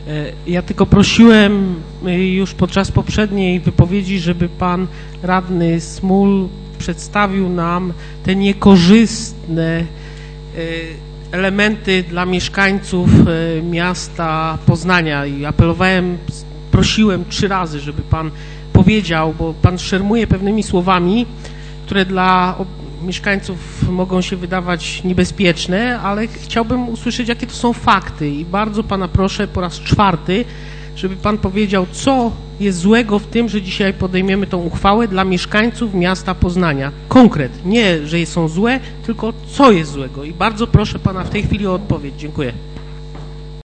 Ja tylko prosiłem już podczas poprzedniej wypowiedzi, żeby pan radny Smul przedstawił nam te niekorzystne elementy dla mieszkańców miasta Poznania i apelowałem, prosiłem 3 razy, żeby pan powiedział, bo pan szermuje pewnymi słowami, które dla mieszkańców mogą się wydawać niebezpieczne, ale chciałbym usłyszeć, jakie to są fakty i bardzo pana proszę po raz 4, żeby pan powiedział, co jest złego w tym, że dzisiaj podejmiemy tą uchwałę dla mieszkańców miasta Poznania. Konkret, nie, że są złe, tylko co jest złego i bardzo proszę pana w tej chwili o odpowiedź. Dziękuję.